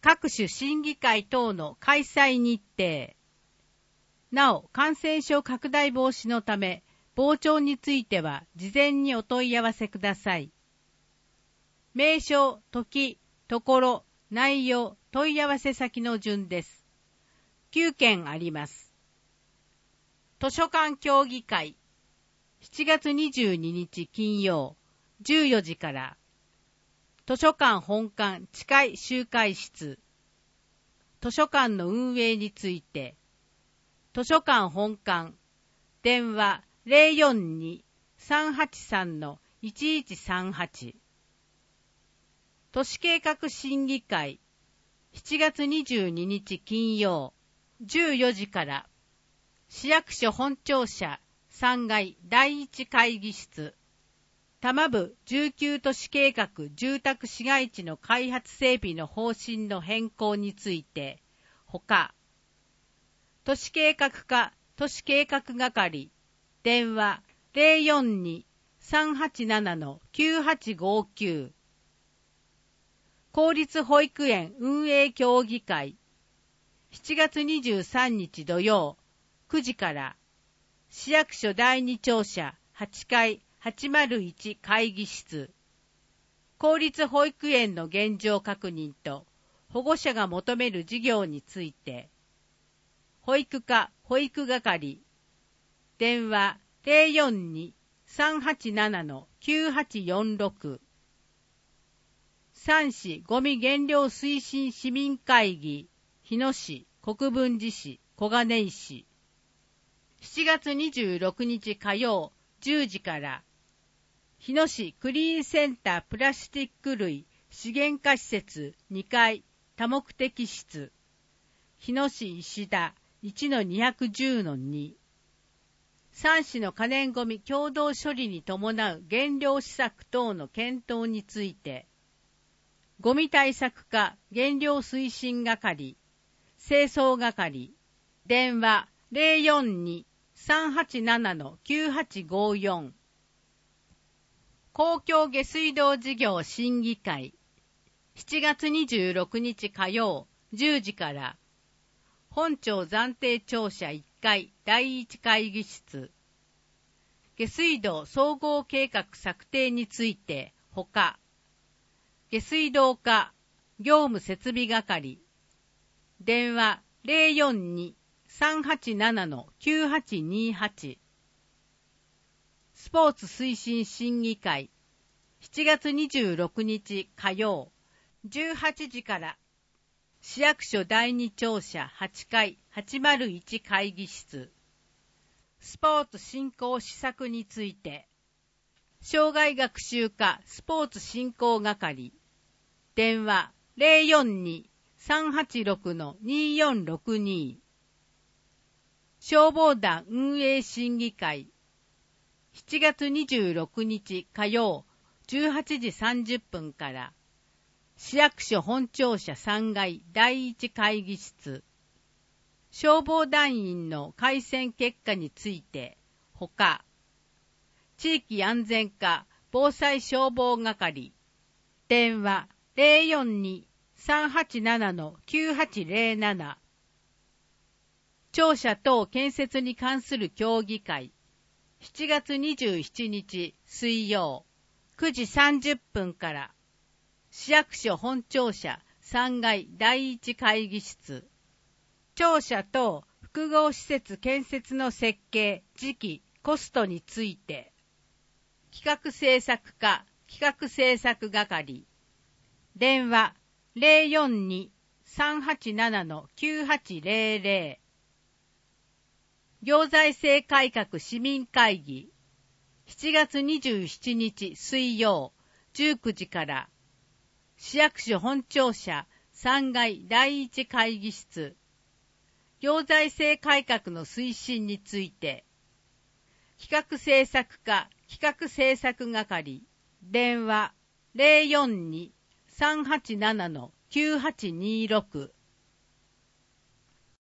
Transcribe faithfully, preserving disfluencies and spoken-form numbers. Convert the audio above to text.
各種審議会等の開催日程。なお、感染症拡大防止のため、傍聴については事前にお問い合わせください。名称、時、ところ、内容、問い合わせ先の順です。きゅうけんあります。図書館協議会、しちがつにじゅうににち金曜、じゅうよじから。図書館本館地下集会室。図書館の運営について。図書館本館、電話 ゼロよんに さんはちさん いちいちさんはち。都市計画審議会、しちがつにじゅうににち金曜、じゅうよじから。市役所本庁舎さんがいだいいち会議室。多摩部じゅうきゅう都市計画住宅市街地の開発整備の方針の変更について、ほか、都市計画課都市計画係、電話 ゼロよんに さんはちなな きゅうはちごきゅう。公立保育園運営協議会、しちがつにじゅうさんにち土曜、くじから、市役所だいに庁舎はちかいはちまるいち会議室。公立保育園の現状確認と保護者が求める事業について。保育課保育係。電話 ゼロよんに さんはちなな きゅうはちよんろく。三市ごみ減量推進市民会議。日野市、国分寺市、小金井市。しちがつにじゅうろくにち火曜じゅうじから。日野市クリーンセンタープラスチック類資源化施設にかい多目的室。日野市石田 いちのにひゃくじゅうのに。三市の可燃ごみ共同処理に伴う減量施策等の検討について。ごみ対策課減量推進係。清掃係。電話 ゼロよんに さんはちなな きゅうはちごよん。公共下水道事業審議会、しちがつにじゅうろくにち火曜じゅうじから。本庁暫定庁舎いっかいだいいち会議室。下水道総合計画策定についてほか。下水道課業務設備係。電話 ゼロよんに さんはちなな きゅうはちにはち。スポーツ推進審議会、しちがつにじゅうろくにち火曜じゅうはちじから。市役所だいに庁舎はちかいはちまるいち会議室。スポーツ振興施策について。障害学習課スポーツ振興係。電話 ゼロよんに さんはちろく によんろくに。消防団運営審議会、しちがつにじゅうろくにち火曜じゅうはちじさんじゅっぷんから。市役所本庁舎さんがいだいいち会議室。消防団員の改選結果についてほか。地域安全課防災消防係。電話 ゼロよんに さんはちなな きゅうはちゼロなな。庁舎等建設に関する協議会、しちがつにじゅうしちにち水曜くじさんじゅっぷんから。市役所本庁舎さんがいだいいち会議室。庁舎等複合施設建設の設計、時期、コストについて。企画政策課企画政策係。電話 ゼロよんに さんはちなな きゅうはちゼロゼロ。行財政改革市民会議、しちがつにじゅうしちにち水曜じゅうくじから。市役所本庁舎さんがいだいいち会議室。行財政改革の推進について。企画政策課企画政策係。電話 ゼロよんに さんはちなな きゅうはちにろく。